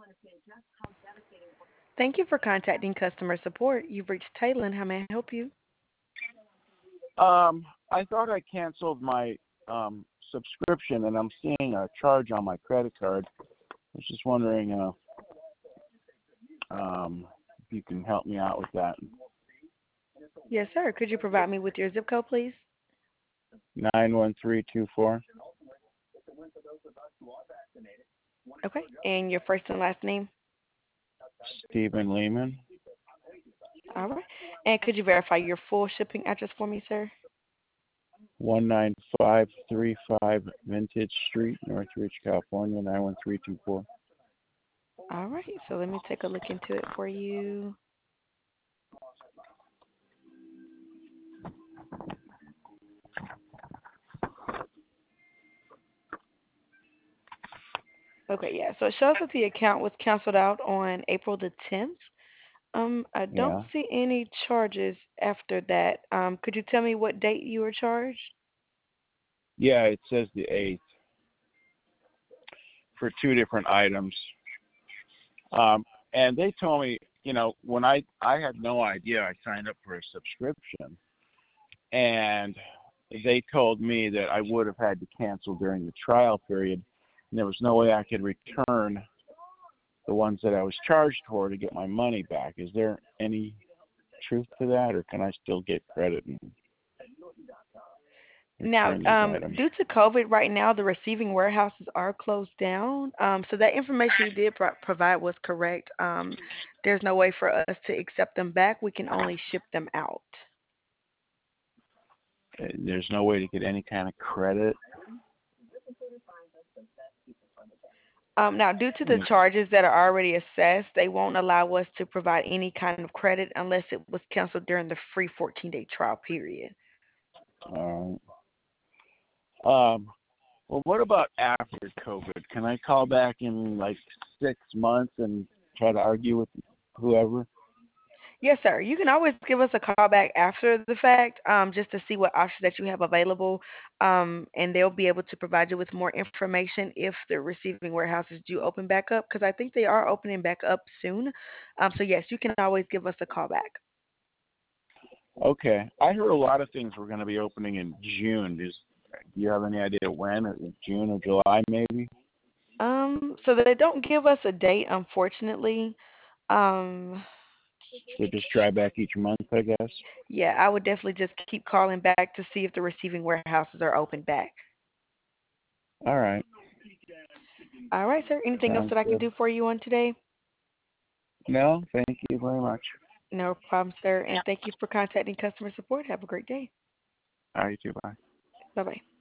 Thank you for contacting customer support. You've reached Taylor. How may I help you? I thought I canceled my subscription, and I'm seeing a charge on my credit card. I was just wondering if you can help me out with that. Yes, sir. Could you provide me with your zip code, please? 91324. Okay. And your first and last name? Stephen Lehman. All right. And could you verify your full shipping address for me, sir? 19535 Vintage Street, Northridge, California, 91324. All right. So let me take a look into it for you. Okay, yeah. So it shows that the account was canceled out on April the 10th. I don't Yeah. see any charges after that. Could you tell me what date you were charged? Yeah, it says the 8th for two different items. And they told me, when I had no idea I signed up for a subscription, and they told me that I would have had to cancel during the trial period, and there was no way I could return the ones that I was charged for to get my money back. Is there any truth to that, or can I still get credit and Now, return these items? due to COVID right now, the receiving warehouses are closed down. So that information you did provide was correct. There's no way for us to accept them back. We can only ship them out. There's no way to get any kind of credit. Now, due to the charges that are already assessed, they won't allow us to provide any kind of credit unless it was canceled during the free 14-day trial period. Uh, well, what about after COVID? Can I call back in like 6 months and try to argue with whoever? Yes, sir. You can always give us a call back after the fact, just to see what options that you have available, and they'll be able to provide you with more information if the receiving warehouses do open back up, because I think they are opening back up soon. So yes, you can always give us a call back. Okay. I heard a lot of things were going to be opening in June. Do you have any idea when? Or June or July, maybe? So they don't give us a date, unfortunately. Um, So just try back each month, I guess. yeah, I would definitely just keep calling back to see if the receiving warehouses are open back. All right. All right, sir. Anything else Sounds that I can good. do for you on today? No, thank you very much. No problem, sir. And thank you for contacting customer support. Have a great day. All right, you too. Bye. Bye bye.